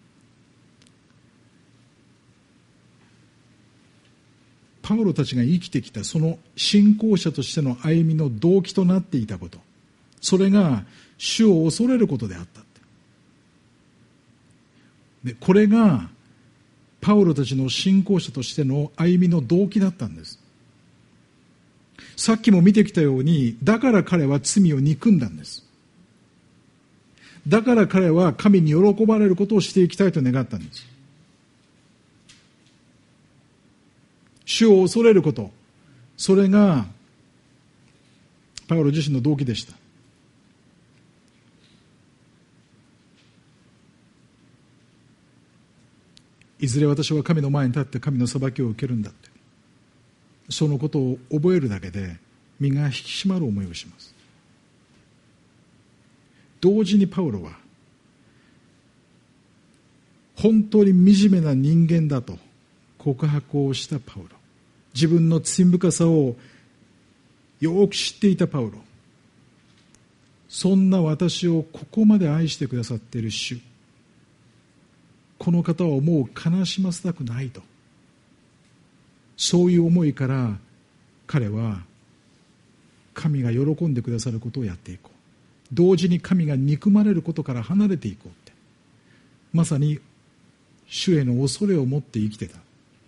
パウロたちが生きてきたその信仰者としての歩みの動機となっていたこと、それが主を恐れることであった。でこれがパウロたちの信仰者としての歩みの動機だったんです。さっきも見てきたように、だから彼は罪を憎んだんです。だから彼は神に喜ばれることをしていきたいと願ったんです。主を恐れること、それがパウロ自身の動機でした。いずれ私は神の前に立って神の裁きを受けるんだって、そのことを覚えるだけで身が引き締まる思いをします。同時にパウロは本当に惨めな人間だと告白をしたパウロ、自分の罪深さをよく知っていたパウロ、そんな私をここまで愛してくださっている主、この方をもう悲しませたくないと、そういう思いから彼は神が喜んでくださることをやっていこう、同時に神が憎まれることから離れていこうって、まさに主への恐れを持って生きてた。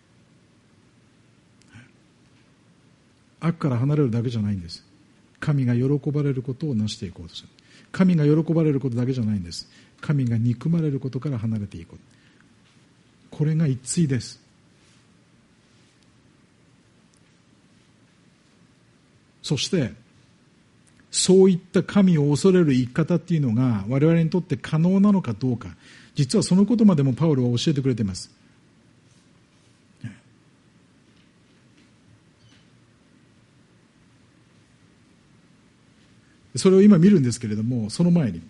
悪から離れるだけじゃないんです。神が喜ばれることを成していこうとする。神が喜ばれることだけじゃないんです。神が憎まれることから離れていこう。これが一対です。そしてそういった神を恐れる生き方っていうのが我々にとって可能なのかどうか、実はそのことまでもパウロは教えてくれています。それを今見るんですけれども、その前に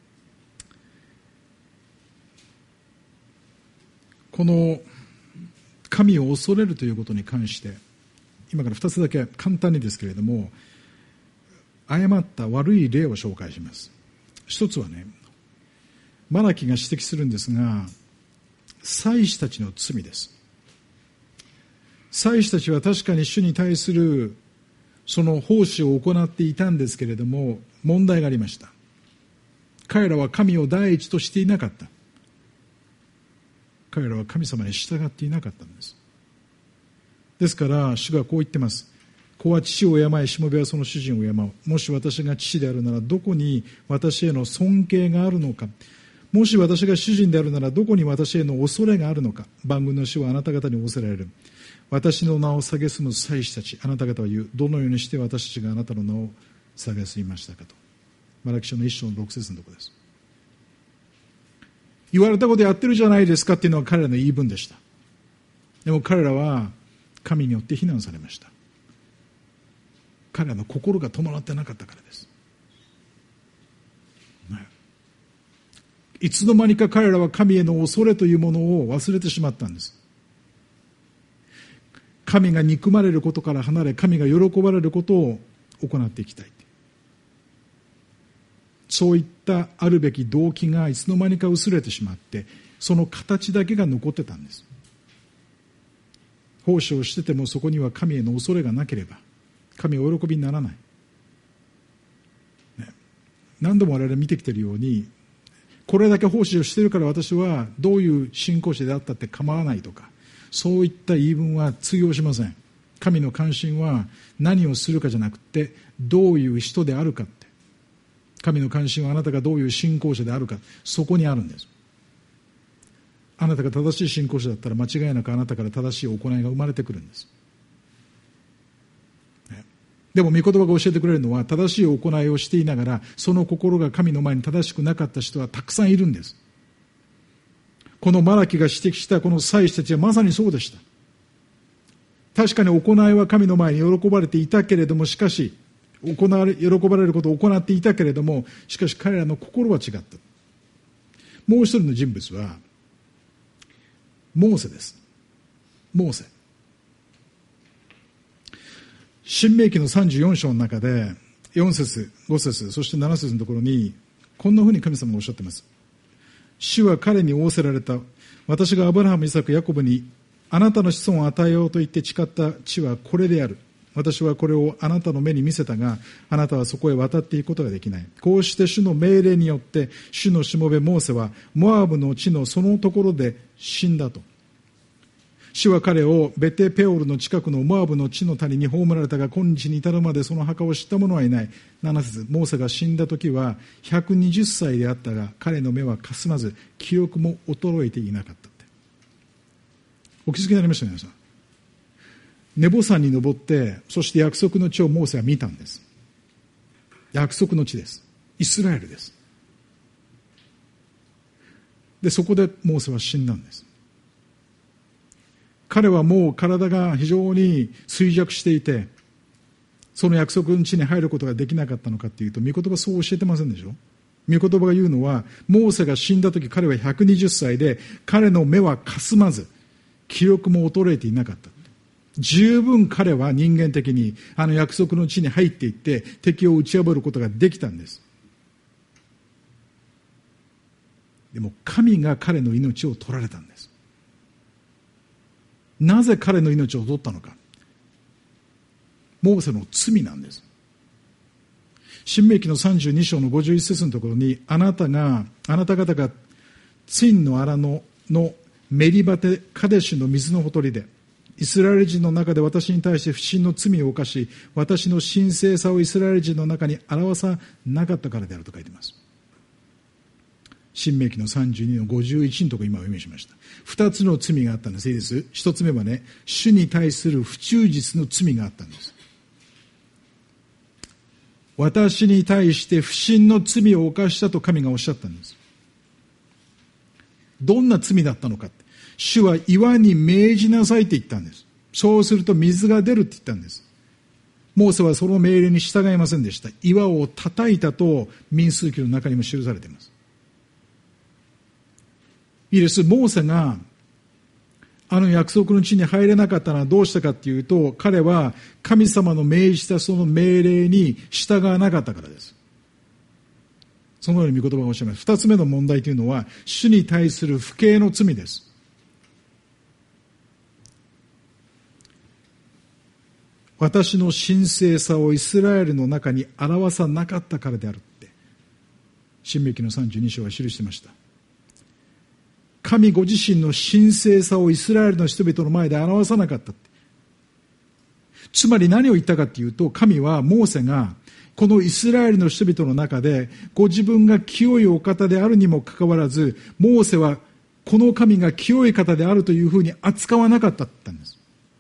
この神を恐れるということに関して、今から2つだけ簡単にですけれども誤った悪い例を紹介します。一つはね、マラキが指摘するんですが、祭司たちの罪です。祭司たちは確かに主に対するその奉仕を行っていたんですけれども、問題がありました。彼らは神を第一としていなかった。彼らは神様に従っていなかったんです。 ですから主がこう言ってます。子は父を敬い、しもべはその主人を敬う。もし私が父であるならどこに私への尊敬があるのか。もし私が主人であるならどこに私への恐れがあるのか。万軍の主はあなた方に仰せられる。私の名を蔑む祭司たち、あなた方は言う。どのようにして私たちがあなたの名を蔑みましたかと。マラキ書の1章の6節のところです。言われたことやってるじゃないですかっていうのは彼らの言い分でした。でも彼らは神によって非難されました。彼らの心が伴ってなかったからです、ね、いつの間にか彼らは神への恐れというものを忘れてしまったんです。神が憎まれることから離れ、神が喜ばれることを行っていきたい。そういったあるべき動機がいつの間にか薄れてしまって、その形だけが残ってたんです。奉仕をしててもそこには神への恐れがなければ神はお喜びにならない、ね、何度も我々見てきているように、これだけ奉仕をしているから私はどういう信仰者であったって構わないとか、そういった言い分は通用しません。神の関心は何をするかじゃなくて、どういう人であるかって。神の関心はあなたがどういう信仰者であるか、そこにあるんです。あなたが正しい信仰者だったら間違いなくあなたから正しい行いが生まれてくるんです。でも御言葉が教えてくれるのは、正しい行いをしていながらその心が神の前に正しくなかった人はたくさんいるんです。このマラキが指摘したこの祭司たちはまさにそうでした。確かに行いは神の前に喜ばれていたけれども、しかし喜ばれることを行っていたけれども、しかし彼らの心は違った。もう一人の人物はモーセです。モーセ、申命記の34章の中で4節5節そして7節のところにこんなふうに神様がおっしゃっています。主は彼に仰せられた。私がアブラハム、イサク、ヤコブにあなたの子孫を与えようと言って誓った地はこれである。私はこれをあなたの目に見せたが、あなたはそこへ渡っていくことができない。こうして主の命令によって主のしもべモーセはモアブの地のそのところで死んだと。主は彼をベテペオルの近くのモアブの地の谷に葬られたが、今日に至るまでその墓を知った者はいない。7節、モーセが死んだ時は120歳であったが、彼の目はかすまず記憶も衰えていなかったって。お気づきになりましたね、皆さん。ネボ山に登って、そして約束の地をモーセは見たんです。約束の地です。イスラエルです。で、そこでモーセは死んだんです。彼はもう体が非常に衰弱していて、その約束の地に入ることができなかったのかというと、御言葉そう教えてませんでしょ。御言葉が言うのは、モーセが死んだ時彼は120歳で、彼の目はかすまず記憶も衰えていなかった。十分彼は人間的にあの約束の地に入っていって敵を打ち破ることができたんです。でも神が彼の命を取られたんです。なぜ彼の命を取ったのか。モーセの罪なんです。申命記の32章の51節のところに、あなた方がツインの荒野のメリバテカデシュの水のほとりでイスラエル人の中で私に対して不信の罪を犯し、私の神聖さをイスラエル人の中に表さなかったからであると書いています。申命記の32の51のところ今お読みしました。二つの罪があったんです。いいです。一つ目はね、主に対する不忠実の罪があったんです。私に対して不信の罪を犯したと神がおっしゃったんです。どんな罪だったのか。主は岩に命じなさいって言ったんです。そうすると水が出るって言ったんです。モーセはその命令に従いませんでした。岩を叩いたと民数記の中にも記されています。いいです。モーセがあの約束の地に入れなかったのはどうしたかというと、彼は神様の命じたその命令に従わなかったからです。そのように御言葉がおっしゃいます。二つ目の問題というのは、主に対する不敬の罪です。私の神聖さをイスラエルの中に表さなかったからであるって申命記の32章は記していました。神ご自身の神聖さをイスラエルの人々の前で表さなかったって。 つまり何を言ったかというと、神はモーセがこのイスラエルの人々の中でご自分が清いお方であるにもかかわらず、モーセはこの神が清い方であるというふうに扱わなかったって言ったんです。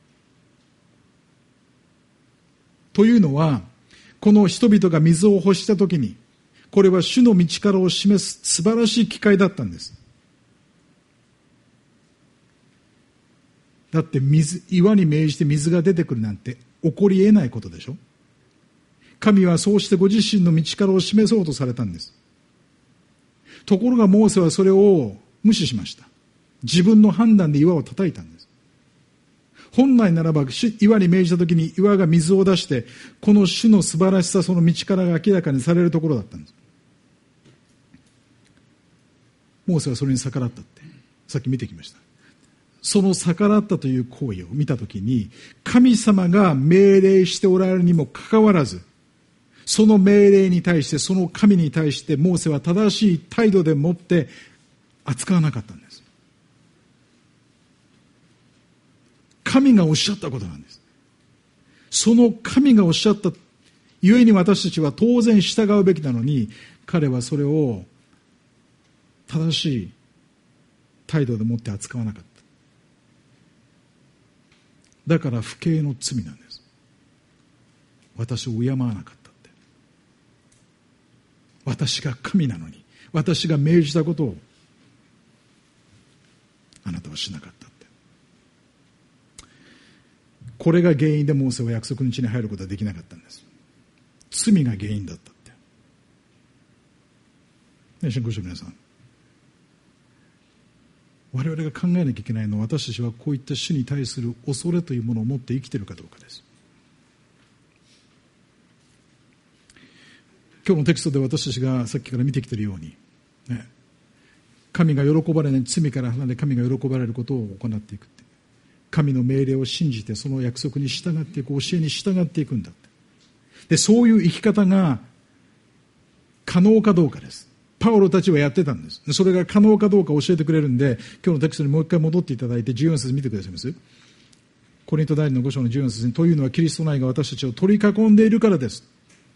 というのは、この人々が水を欲したときに、これは主の道からを示す素晴らしい機会だったんです。だって岩に命じて水が出てくるなんて起こり得ないことでしょ。神はそうしてご自身の道からを示そうとされたんです。ところがモーセはそれを無視しました。自分の判断で岩を叩いたんです。本来ならば岩に命じたときに岩が水を出して、この主の素晴らしさ、その道からが明らかにされるところだったんです。モーセはそれに逆らったってさっき見てきました。その逆らったという行為を見たときに、神様が命令しておられるにもかかわらず、その命令に対して、その神に対してモーセは正しい態度でもって扱わなかったんです。神がおっしゃったことなんです。その神がおっしゃったゆえに私たちは当然従うべきなのに、彼はそれを正しい態度でもって扱わなかった。だから不敬の罪なんです。私を敬わなかったって。私が神なのに、私が命じたことをあなたはしなかったって。これが原因でモーセは約束の地に入ることはできなかったんです。罪が原因だったって。ね、信仰者の皆さん、我々が考えなきゃいけないのは、私たちはこういった主に対する恐れというものを持って生きているかどうかです。今日のテキストで私たちがさっきから見てきているように、ね、神が喜ばれない、罪から離れ神が喜ばれることを行っていくって、神の命令を信じてその約束に従っていく、教えに従っていくんだって。で、そういう生き方が可能かどうかです。パウロたちはやってたんです。それが可能かどうか教えてくれるんで、今日のテキストにもう一回戻っていただいて14節見てくださいます。コリント第2の5章の14節に、というのはキリストの愛が私たちを取り囲んでいるからです。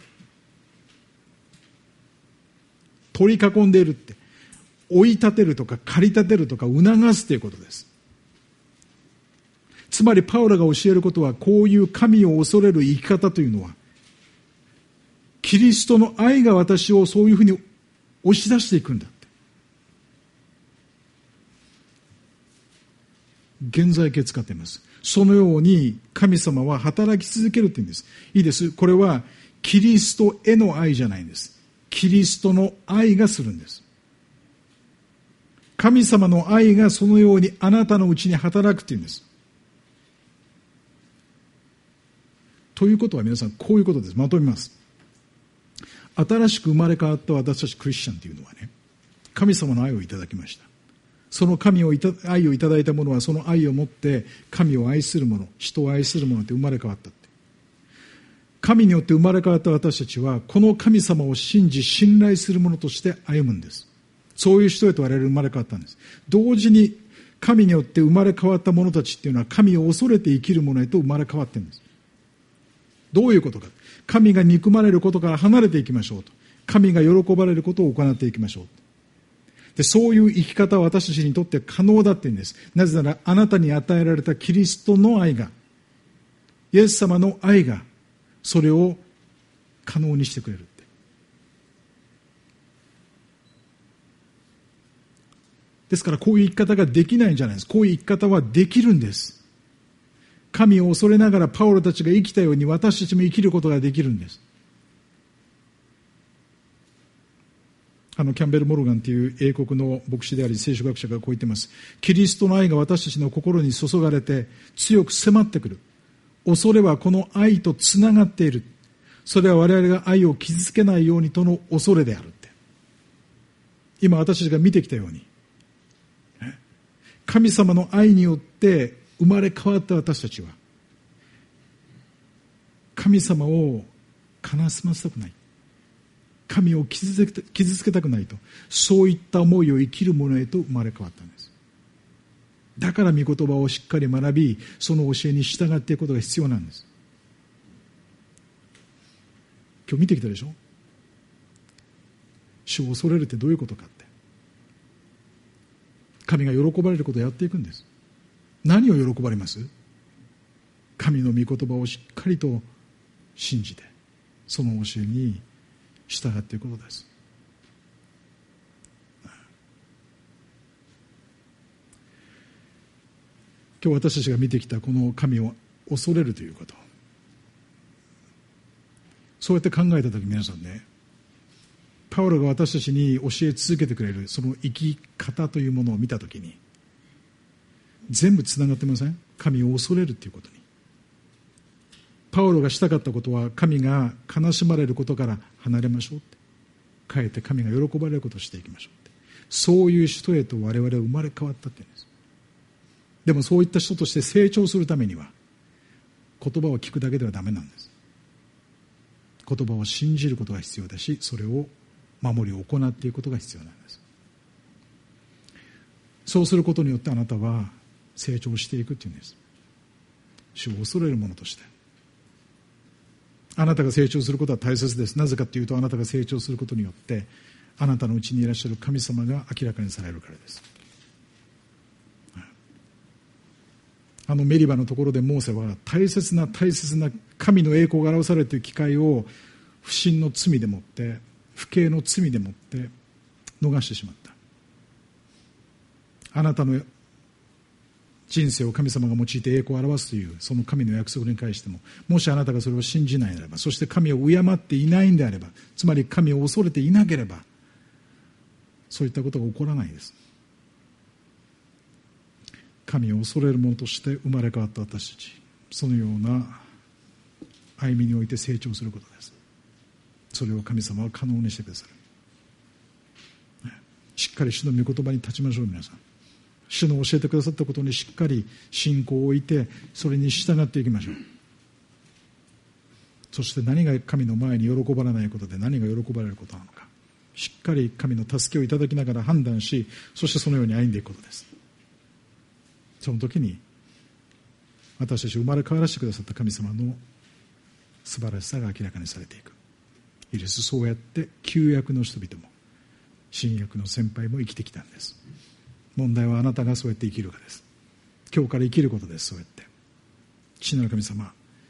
取り囲んでいるって、追い立てるとか駆り立てるとか促すということです。つまりパウロが教えることは、こういう神を恐れる生き方というのは、キリストの愛が私をそういうふうに押し出していくんだって。現在形使っています。そのように神様は働き続けるって言うんです。いいです。これはキリストへの愛じゃないんです。キリストの愛がするんです。神様の愛がそのようにあなたのうちに働くって言うんです。ということは皆さん、こういうことです。まとめます。新しく生まれ変わった私たちクリスチャンというのはね、神様の愛をいただきました。その愛をいただいた者は、その愛を持って神を愛する者、人を愛する者って生まれ変わったって。神によって生まれ変わった私たちは、この神様を信じ信頼する者として歩むんです。そういう人へと我々生まれ変わったんです。同時に神によって生まれ変わった者たちっていうのは、神を恐れて生きる者へと生まれ変わっているんです。どういうことか。神が憎まれることから離れていきましょうと。神が喜ばれることを行っていきましょう。で、そういう生き方は私たちにとって可能だって言うんです。なぜなら、あなたに与えられたキリストの愛が、イエス様の愛が、それを可能にしてくれるって。ですから、こういう生き方ができないんじゃないです。こういう生き方はできるんです。神を恐れながらパウロたちが生きたように、私たちも生きることができるんです。キャンベル・モルガンという英国の牧師であり聖書学者がこう言っています。キリストの愛が私たちの心に注がれて強く迫ってくる。恐れはこの愛とつながっている。それは我々が愛を傷つけないようにとの恐れであるって。今私たちが見てきたように、神様の愛によって生まれ変わった私たちは、神様を悲しませたくない。神を傷つけたくないと、そういった思いを生きる者へと生まれ変わったんです。だから御言葉をしっかり学び、その教えに従っていくことが必要なんです。 今日見てきたでしょ。主を恐れるってどういうことかって、神が喜ばれることをやっていくんです。何を喜ばれます？神の御言葉をしっかりと信じて、その教えに従っていくことです。今日私たちが見てきたこの神を恐れるということ、そうやって考えたとき、皆さんね、パウロが私たちに教え続けてくれるその生き方というものを見たときに、全部つながってません？神を恐れるということに。パウロがしたかったことは、神が悲しまれることから離れましょうって、かえって神が喜ばれることをしていきましょうって、そういう人へと我々は生まれ変わったって言うんです。でもそういった人として成長するためには、言葉を聞くだけではダメなんです。言葉を信じることが必要だし、それを守り行っていくことが必要なんです。そうすることによってあなたは成長していくっていうんです。主を恐れる者として。あなたが成長することは大切です。なぜかというと、あなたが成長することによってあなたのうちにいらっしゃる神様が明らかにされるからです。メリバのところでモーセは大切な神の栄光が表されるという機会を不信の罪でもって不敬の罪でもって逃してしまった。あなたの人生を神様が用いて栄光を表すというその神の約束に関しても、もしあなたがそれを信じないならば、そして神を敬っていないんであれば、つまり神を恐れていなければ、そういったことが起こらないです。神を恐れる者として生まれ変わった私たち、そのような歩みにおいて成長することです。それを神様は可能にしてくださる。しっかり主の御言葉に立ちましょう。皆さん、主の教えてくださったことにしっかり信仰を置いて、それに従っていきましょう。そして何が神の前に喜ばれないことで、何が喜ばれることなのか、しっかり神の助けをいただきながら判断し、そしてそのように歩んでいくことです。その時に私たちを生まれ変わらせてくださった神様の素晴らしさが明らかにされていく。いいです。そうやって旧約の人々も新約の先輩も生きてきたんです。問題はあなたがそうやって生きるかです。今日から生きることです。そうやって父なる神様、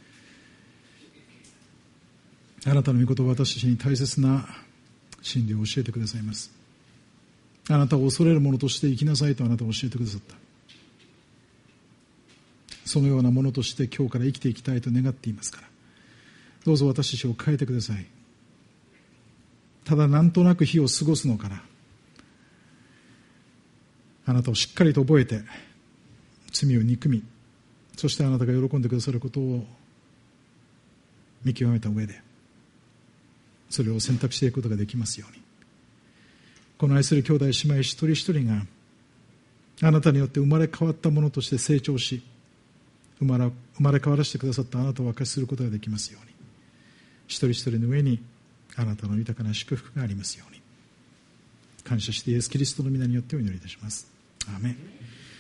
あなたの御言葉を私たちに大切な真理を教えてくださいます。あなたを恐れる者として生きなさいとあなたを教えてくださった。そのようなものとして今日から生きていきたいと願っていますから、どうぞ私たちを変えてください。ただなんとなく日を過ごすのから、あなたをしっかりと覚えて罪を憎み、そしてあなたが喜んでくださることを見極めた上で、それを選択していくことができますように、この愛する兄弟姉妹一人一人があなたによって生まれ変わったものとして成長し、生まれ変わらせてくださったあなたを明かしすることができますように、一人一人の上にあなたの豊かな祝福がありますように、感謝してイエス・キリストの皆によってお祈りいたします。アーメン。